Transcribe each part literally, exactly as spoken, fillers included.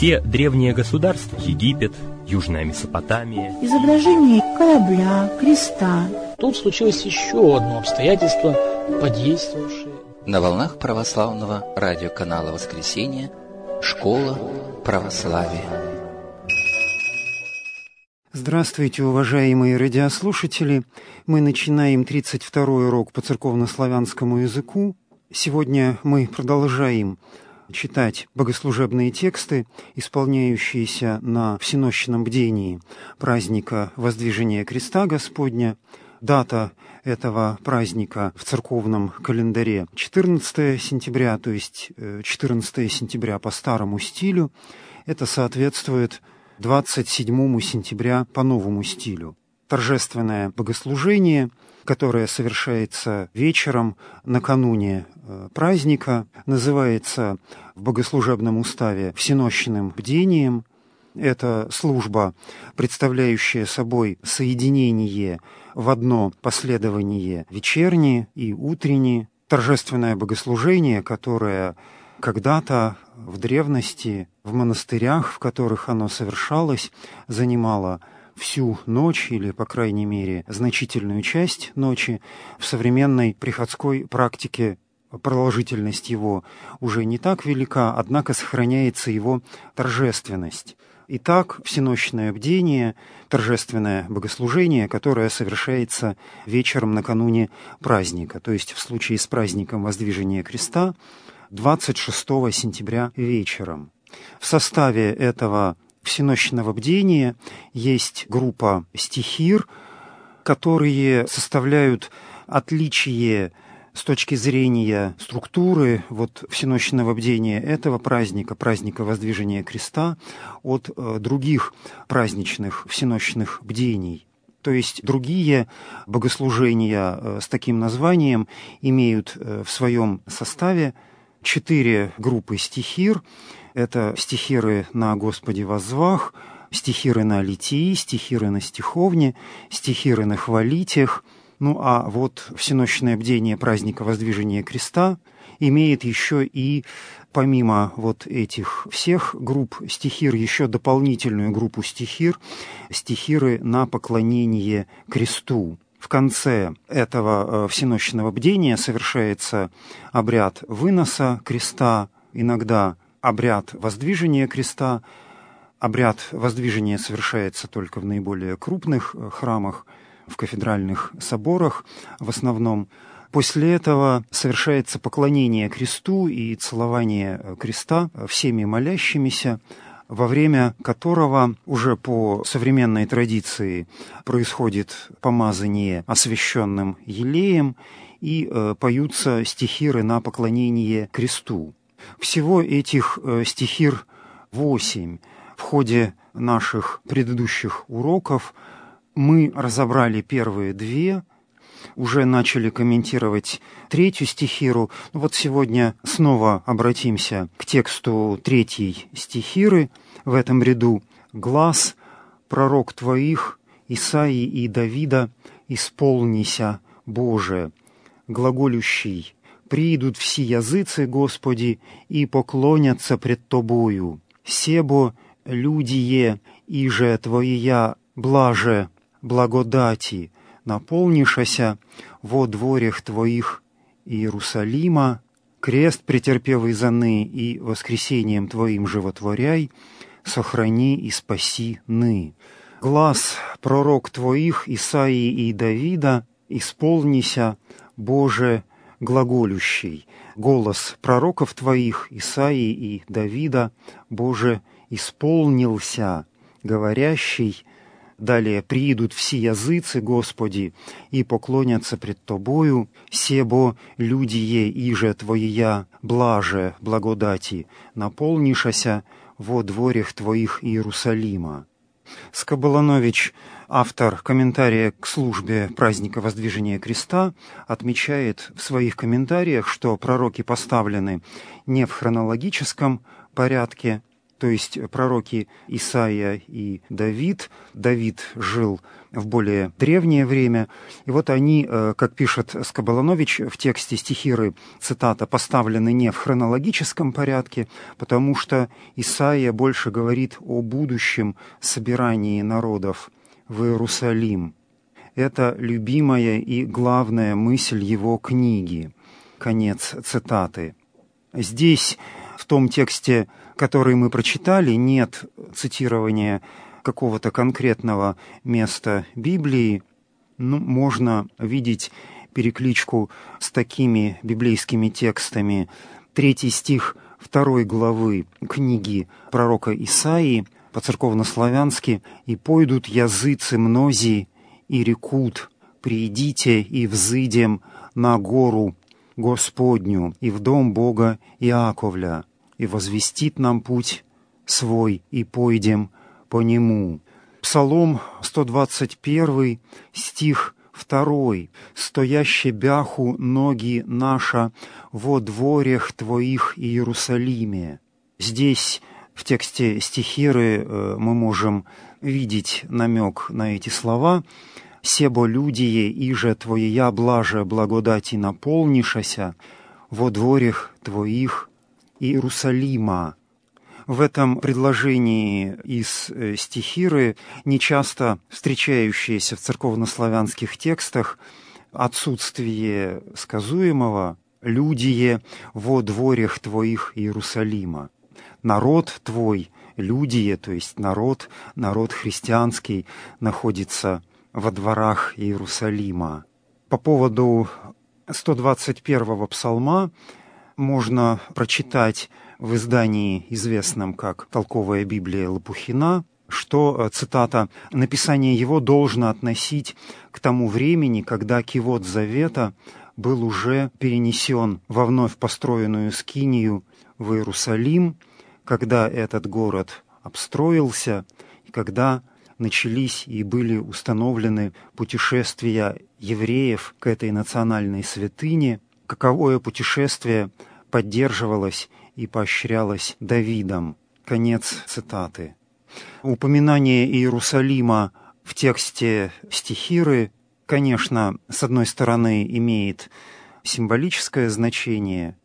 Все древние государства, Египет, Южная Месопотамия, изображение корабля, креста. Тут случилось еще одно обстоятельство, подействовавшее. На волнах православного радиоканала «Воскресенье» «Школа православия». Здравствуйте, уважаемые радиослушатели! Мы начинаем тридцать второй урок по церковнославянскому языку. Сегодня мы продолжаем читать богослужебные тексты, исполняющиеся на всенощном бдении праздника Воздвижения Креста Господня. Дата этого праздника в церковном календаре четырнадцатое сентября, то есть четырнадцатое сентября по старому стилю. Это соответствует двадцать седьмого сентября по новому стилю. Торжественное богослужение, которое совершается вечером накануне праздника, называется в богослужебном уставе всенощным бдением. Это служба, представляющая собой соединение в одно последование вечернее и утреннее. Торжественное богослужение, которое когда-то в древности в монастырях, в которых оно совершалось, занимало всю ночь или, по крайней мере, значительную часть ночи. В современной приходской практике продолжительность его уже не так велика, однако сохраняется его торжественность. Итак, всенощное бдение, торжественное богослужение, которое совершается вечером накануне праздника, то есть в случае с праздником Воздвижения Креста двадцать шестого сентября вечером. В составе этого всенощного бдения есть группа стихир, которые составляют отличие с точки зрения структуры вот, всенощного бдения этого праздника, праздника Воздвижения Креста, от э, других праздничных всенощных бдений. То есть другие богослужения э, с таким названием имеют э, в своем составе четыре группы стихир. Это стихиры на Господе воззвах, стихиры на литии, стихиры на стиховне, стихиры на хвалитях. Ну а вот всенощное бдение праздника Воздвижения Креста имеет еще и, помимо вот этих всех групп стихир, еще дополнительную группу стихир, стихиры на поклонение кресту. В конце этого всенощного бдения совершается обряд выноса креста, иногда обряд воздвижения креста. Обряд воздвижения совершается только в наиболее крупных храмах, в кафедральных соборах в основном. После этого совершается поклонение кресту и целование креста всеми молящимися, во время которого уже по современной традиции происходит помазание освященным елеем и э, поются стихиры на поклонение кресту. Всего этих э, стихир восемь. В ходе наших предыдущих уроков мы разобрали первые две, уже начали комментировать третью стихиру. Вот сегодня снова обратимся к тексту третьей стихиры в этом ряду. «Глас пророк твоих, Исаии и Давида, исполнися, Боже, глаголющий, приидут все языцы, Господи, и поклонятся пред Тобою. Себо людие, иже Твоя блаже благодати, наполнишася во дворях Твоих Иерусалима, крест претерпевый заны и воскресением Твоим животворяй, сохрани и спаси ны. Глас пророк Твоих Исаии и Давида, исполнися, Боже, глаголющий. Голос пророков Твоих Исаии и Давида, Боже, исполнился, говорящий. Далее приидут все языцы, Господи, и поклонятся пред Тобою, себо людие иже Твоя блаже благодати, наполнишася во дворях Твоих Иерусалима». Скоболанович, автор комментария к службе праздника Воздвижения Креста, отмечает в своих комментариях, что пророки поставлены не в хронологическом порядке, то есть пророки Исаия и Давид. Давид жил в более древнее время. И вот они, как пишет Скоболонович в тексте стихиры, цитата, поставлены не в хронологическом порядке, потому что Исаия больше говорит о будущем собирании народов в Иерусалим. Это любимая и главная мысль его книги. Конец цитаты. Здесь, в том тексте, который мы прочитали, нет цитирования какого-то конкретного места Библии. Ну, можно видеть перекличку с такими библейскими текстами. Третий стих второй главы книги пророка Исаии, по-церковнославянски: «И пойдут языцы мнози, и рекут, приидите и взыдем на гору Господню и в дом Бога Иаковля, и возвестит нам путь свой, и пойдем по нему». Псалом сто двадцать один, стих второй. «Стояще бяху ноги наша во дворях Твоих Иерусалиме». Здесь в тексте стихиры мы можем видеть намек на эти слова. «Себо людие, иже Твоя блаже благодати наполнишася во дворях Твоих Иерусалима». В этом предложении из стихиры, нечасто встречающееся в церковнославянских текстах, отсутствие сказуемого «людие во дворях Твоих Иерусалима». Народ Твой, людие, то есть народ, народ христианский, находится во дворах Иерусалима. По поводу сто двадцать первого псалма можно прочитать в издании, известном как «Толковая Библия Лопухина», что, цитата, «написание его должно относить к тому времени, когда кивот Завета был уже перенесен во вновь построенную скинию в Иерусалим, когда этот город обстроился, и когда начались и были установлены путешествия евреев к этой национальной святыне, каковое путешествие поддерживалось и поощрялось Давидом». Конец цитаты. Упоминание Иерусалима в тексте стихиры, конечно, с одной стороны, имеет символическое значение.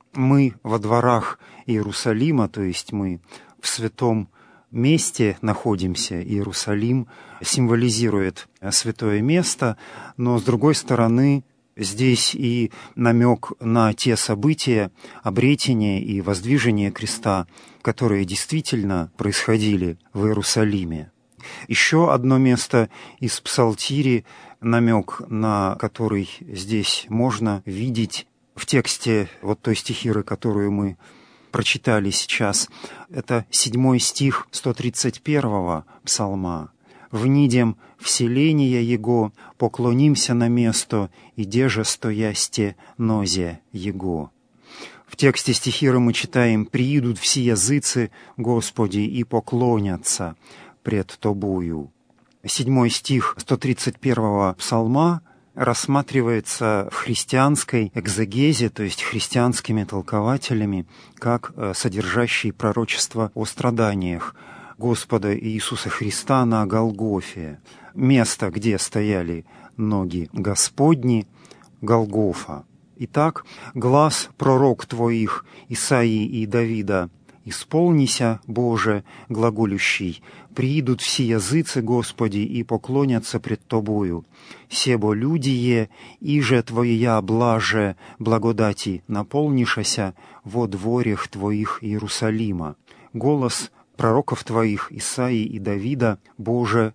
Мы во дворах Иерусалима, то есть мы в святом месте находимся. Иерусалим символизирует святое место, но, с другой стороны, здесь и намек на те события обретения и воздвижения креста, которые действительно происходили в Иерусалиме. Еще одно место из Псалтири, намек на который здесь можно видеть в тексте вот той стихиры, которую мы прочитали сейчас. Это седьмой стих сто тридцать первого псалма. «Внидем вселения Его, поклонимся на место, и деже стоясте нозе Его». В тексте стихиры мы читаем: «Приидут все языцы, Господи, и поклонятся пред Тобою». Седьмой стих сто тридцать первого псалма рассматривается в христианской экзегезе, то есть христианскими толкователями, как содержащий пророчество о страданиях Господа Иисуса Христа на Голгофе. Место, где стояли ноги Господни, Голгофа. Итак, глас пророк Твоих Исаии и Давида: «Исполнися, Боже, глаголющий, приидут все языцы, Господи, и поклонятся пред Тобою. Себо людие, иже Твоя блаже благодати наполнишася во дворях Твоих Иерусалима». Голос пророков Твоих Исаии и Давида, Боже,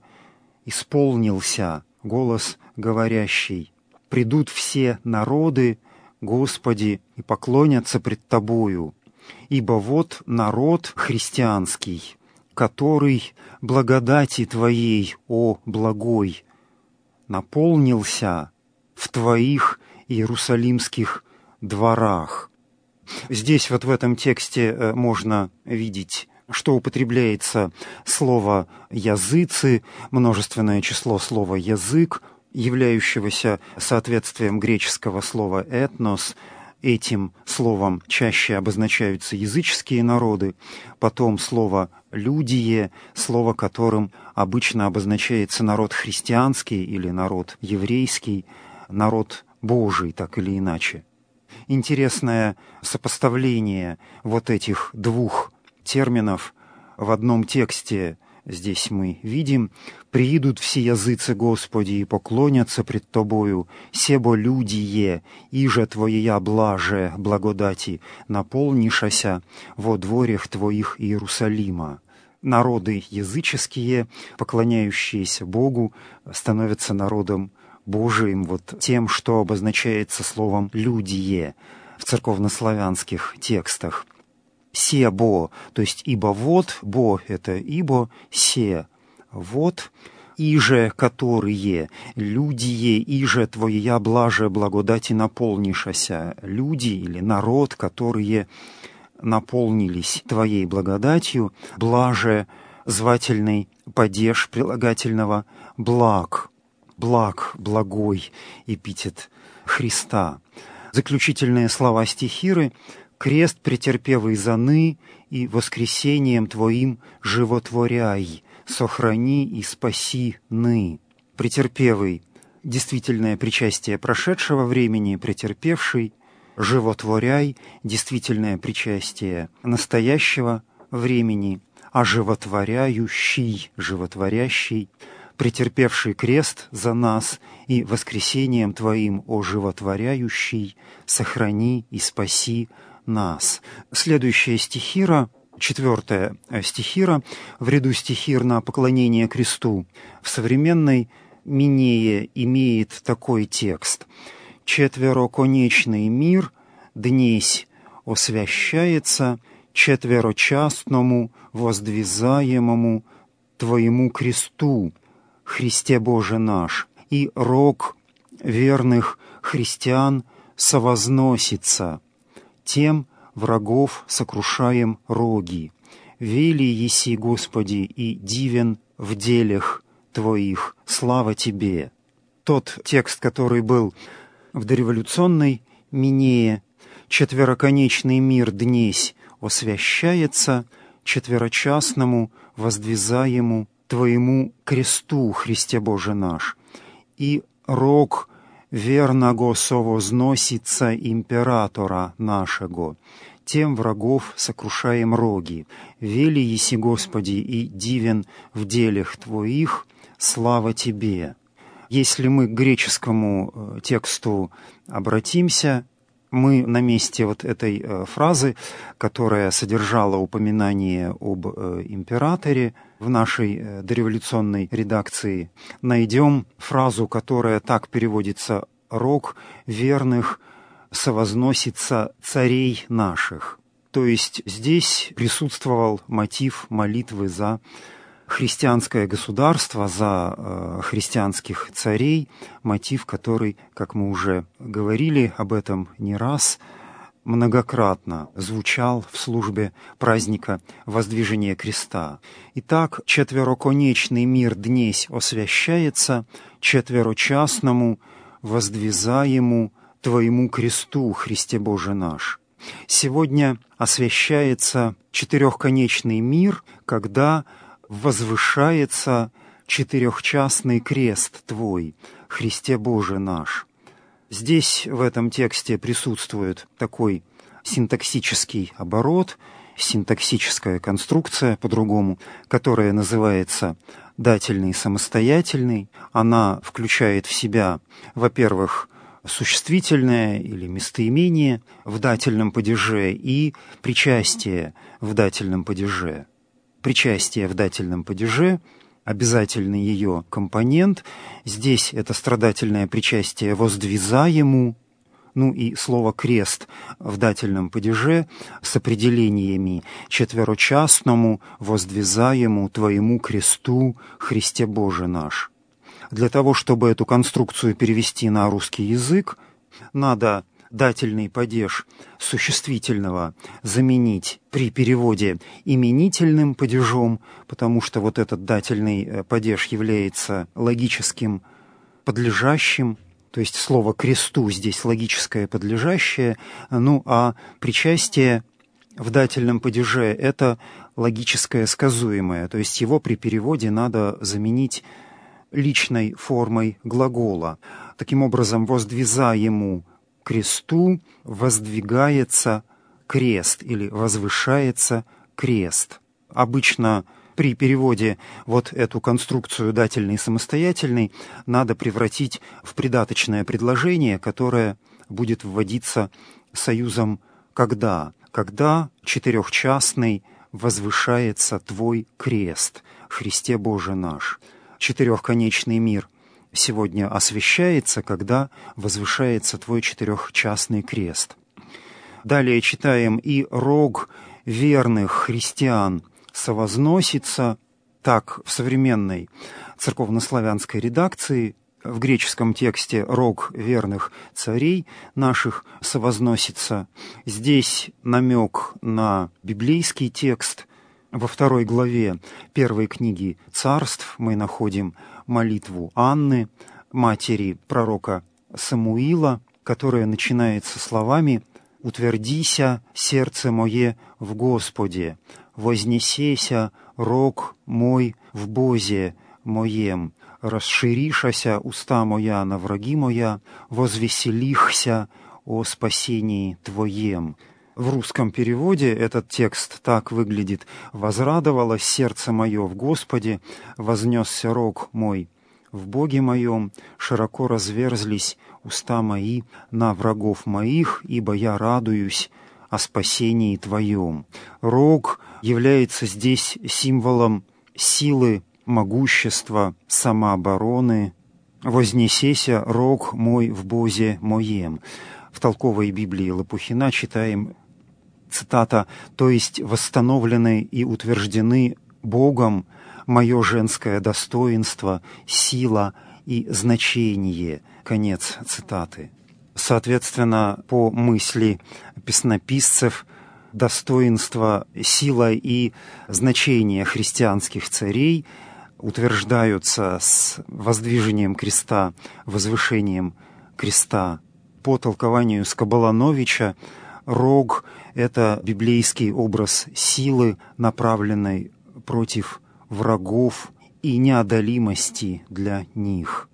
исполнился, голос говорящий: «Придут все народы, Господи, и поклонятся пред Тобою. Ибо вот народ христианский, который благодати Твоей, о благой, наполнился в Твоих иерусалимских дворах». Здесь вот в этом тексте можно видеть, что употребляется слово «языцы», множественное число слова «язык», являющегося соответствием греческого слова «этнос», этим словом чаще обозначаются языческие народы, потом слово «людие», слово которым обычно обозначается народ христианский или народ еврейский, народ Божий, так или иначе. Интересное сопоставление вот этих двух терминов в одном тексте здесь мы видим: «Приидут все языцы Господи и поклонятся пред Тобою, себо людие, иже Твоея блаже благодати, наполнишася во дворях Твоих Иерусалима». Народы языческие, поклоняющиеся Богу, становятся народом Божиим вот тем, что обозначается словом «людие» в церковнославянских текстах. «Се-бо», то есть «ибо вот», «бо» — это «ибо», «се» — «вот», «иже», «которые», «людие», «иже Твоя блаже благодати наполнишася», люди или народ, которые наполнились Твоей благодатью, блаже, звательный падеж прилагательного благ, благ, благой, эпитет Христа. Заключительные слова стихиры: «Крест претерпевый заны и воскресением Твоим животворяй, сохрани и спаси ны». Претерпевый — действительное причастие прошедшего времени, претерпевший; животворяй — действительное причастие настоящего времени, а животворяющий, животворящий, претерпевший крест за нас и воскресением Твоим, о животворяющий, сохрани и спаси нас. Следующая стихира, четвертая стихира, в ряду стихир на поклонение кресту, в современной Минее имеет такой текст: «Четвероконечный мир днесь освящается четверочастному воздвизаемому Твоему кресту, Христе Боже наш, и рог верных христиан совозносится, тем врагов сокрушаем роги. Вели еси, Господи, и дивен в делях Твоих, слава Тебе». Тот текст, который был в дореволюционной Минее: «Четвероконечный мир днесь освящается четверочастному воздвизаему Твоему кресту, Христе Боже наш, и рог верного совозносится императора нашего, тем врагов сокрушаем роги. Вели еси, Господи, и дивен в делях Твоих, слава Тебе». Если мы к греческому тексту обратимся, мы на месте вот этой фразы, которая содержала упоминание об императоре, в нашей дореволюционной редакции найдем фразу, которая так переводится: «Рог верных совозносится царей наших». То есть здесь присутствовал мотив молитвы за христианское государство, за э, христианских царей, мотив, который, как мы уже говорили об этом не раз, многократно звучал в службе праздника Воздвижения Креста. Итак, четвероконечный мир днесь освящается четверочастному воздвизаему Твоему кресту, Христе Боже наш. Сегодня освящается четырехконечный мир, когда возвышается четырехчастный крест Твой, Христе Боже наш. Здесь, в этом тексте, присутствует такой синтаксический оборот, синтаксическая конструкция, по-другому, которая называется дательный самостоятельный. Она включает в себя, во-первых, существительное или местоимение в дательном падеже и причастие в дательном падеже. Причастие в дательном падеже — обязательный ее компонент. Здесь это страдательное причастие воздвизаему, ну и слово «крест» в дательном падеже с определениями четверочастному воздвизаему Твоему кресту, Христе Боже наш. Для того, чтобы эту конструкцию перевести на русский язык, надо дательный падеж существительного заменить при переводе именительным падежом, потому что вот этот дательный падеж является логическим подлежащим То есть слово «кресту» здесь логическое подлежащее, ну а причастие в дательном падеже — это логическое сказуемое, то есть его при переводе надо заменить личной формой глагола. Таким образом, воздвизаему кресту воздвигается крест или возвышается крест. Обычно при переводе вот эту конструкцию дательный и самостоятельный надо превратить в придаточное предложение, которое будет вводиться союзом «когда». Когда четырехчастный возвышается Твой крест, Христе Боже наш. Четырехконечный мир сегодня освящается, когда возвышается Твой четырехчастный крест. Далее читаем: «И рог верных христиан совозносится». Так в современной церковнославянской редакции, в греческом тексте «рог верных царей наших совозносится». Здесь намек на библейский текст. Во второй главе первой книги Царств мы находим молитву Анны, матери пророка Самуила, которая начинается словами: «Утвердися сердце мое в Господе, вознесеся рог мой в Бозе моем, расширишася уста моя на враги моя, возвеселихся о спасении Твоем». В русском переводе этот текст так выглядит: «Возрадовалось сердце мое в Господе, вознесся рог мой в Боге моем, широко разверзлись уста мои на врагов моих, ибо я радуюсь о спасении Твоем». Рог является здесь символом силы, могущества, самообороны. «Вознесеся рог мой в Бозе моем». В толковой Библии Лопухина читаем, цитата: «То есть восстановлены и утверждены Богом мое женское достоинство, сила и значение». Конец цитаты. Соответственно, по мысли песнописцев, достоинство, сила и значение христианских царей утверждаются с воздвижением креста, возвышением креста. По толкованию Скоболановича, рог — это библейский образ силы, направленной против врагов и неодолимости для них.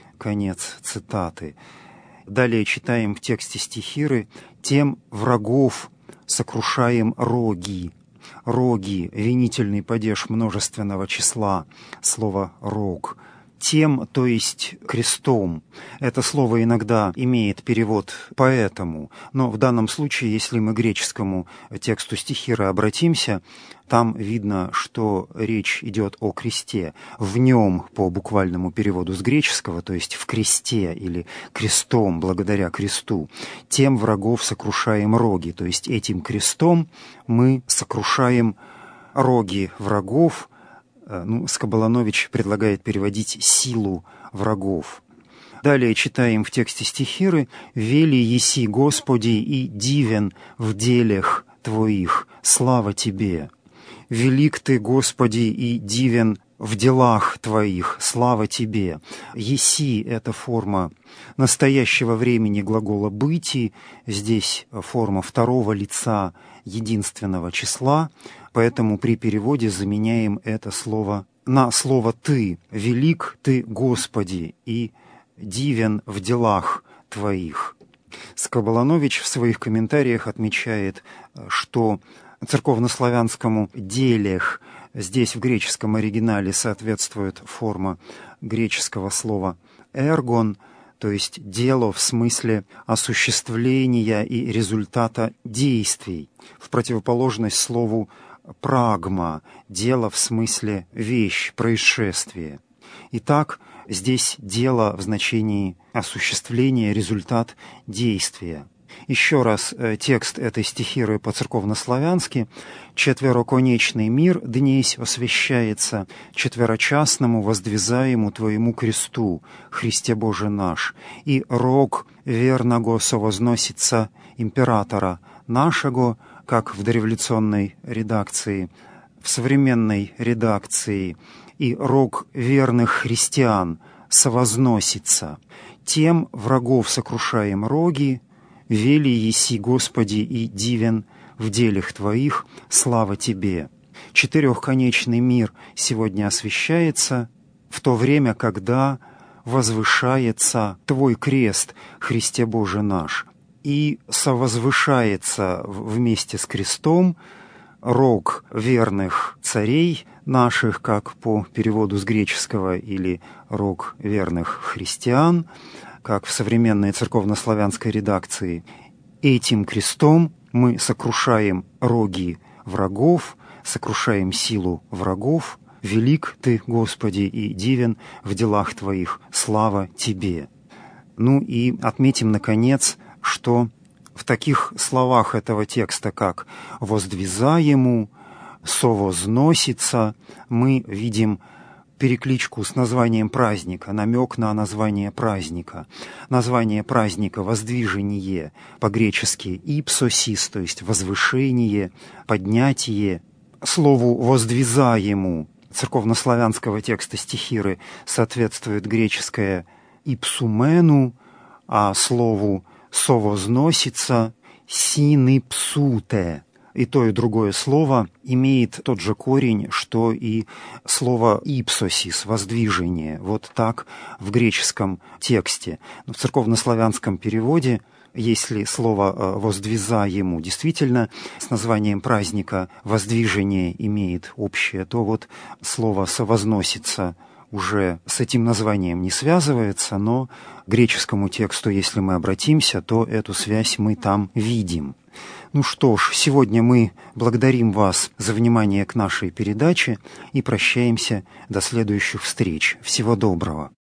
Конец цитаты. Далее читаем в тексте стихиры: «Тем врагов сокрушаем роги». Роги — винительный падеж множественного числа, слово «рог». Тем, то есть крестом. Это слово иногда имеет перевод «поэтому», но в данном случае, если мы к греческому тексту стихиры обратимся, там видно, что речь идет о кресте. В нем, по буквальному переводу с греческого, то есть в кресте или крестом, благодаря кресту, тем врагов сокрушаем роги, то есть этим крестом мы сокрушаем роги врагов. Ну, Скоболанович предлагает переводить «силу врагов». Далее читаем в тексте стихиры: «Вели еси, Господи, и дивен в делях Твоих, слава Тебе! Велик Ты, Господи, и дивен в делах Твоих, слава Тебе!» «Еси» — это форма настоящего времени глагола «быти», здесь форма второго лица единственного числа, поэтому при переводе заменяем это слово на слово «ты». «Велик Ты, Господи, и дивен в делах Твоих». Скоболанович в своих комментариях отмечает, что церковнославянскому «делях» здесь в греческом оригинале соответствует форма греческого слова «эргон», то есть дело в смысле осуществления и результата действий, в противоположность слову «прагма» — дело в смысле вещь, происшествие. Итак, здесь дело в значении осуществления, результат действия. Еще раз текст этой стихиры по-церковнославянски: «Четвероконечный мир днесь освящается четверочастному воздвизаему Твоему кресту, Христе Боже наш, и рог верного совозносится императора нашего», как в дореволюционной редакции, в современной редакции, «и рог верных христиан совозносится. Тем врагов сокрушаем роги, вели еси, Господи, и дивен в делях Твоих, слава Тебе. Четырехконечный мир сегодня освящается, в то время, когда возвышается Твой крест, Христе Боже наш, и совозвышается вместе с крестом рог верных царей наших, как по переводу с греческого, или рог верных христиан, как в современной церковнославянской редакции. Этим крестом мы сокрушаем роги врагов, сокрушаем силу врагов. Велик Ты, Господи, и дивен в делах Твоих, слава Тебе. Ну и отметим, наконец, что в таких словах этого текста, как «воздвизаему», «совозносится», мы видим перекличку с названием праздника, намек на название праздника. Название праздника «воздвижение» по-гречески «ипсосис», то есть «возвышение», «поднятие». Слову «воздвизаему» церковнославянского текста стихиры соответствует греческое «ипсумену», а слову «совозносится» «синипсуте». И то, и другое слово имеет тот же корень, что и слово «ипсосис» — «воздвижение». Вот так в греческом тексте. Но в церковнославянском переводе, если слово «воздвизаему» действительно с названием праздника «воздвижение» имеет общее, то вот слово «совозносится» уже с этим названием не связывается, но к греческому тексту, если мы обратимся, то эту связь мы там видим. Ну что ж, сегодня мы благодарим вас за внимание к нашей передаче и прощаемся до следующих встреч. Всего доброго.